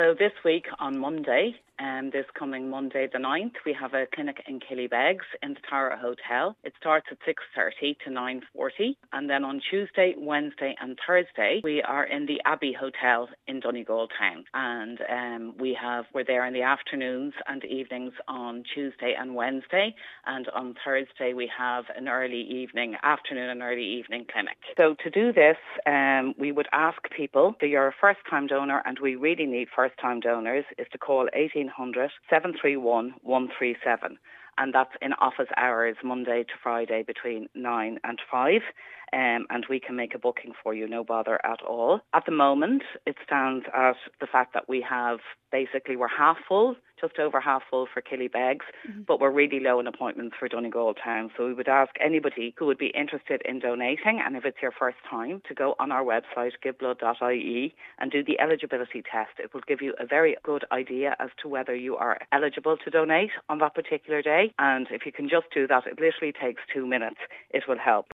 So this week on Monday, this coming Monday the 9th, we have a clinic in Killybegs in the Tara Hotel. It starts at 6:30 to 9:40. And then on Tuesday, Wednesday and Thursday, we are in the Abbey Hotel in Donegal Town. And we're there in the afternoons and evenings on Tuesday and Wednesday. And on Thursday, we have an afternoon and early evening clinic. So to do this, we would ask people, if you're a first-time donor, and we really need first-time donors, is to call 1800 731 137. And that's in office hours, Monday to Friday between 9 and 5. And we can make a booking for you, no bother at all. At the moment, it stands at the fact that we're half full, just over half full for Killybegs, but we're really low in appointments for Donegal Town. So we would ask anybody who would be interested in donating, and if it's your first time, to go on our website, giveblood.ie, and do the eligibility test. It will give you a very good idea as to whether you are eligible to donate on that particular day. And if you can just do that, it literally takes 2 minutes. It will help.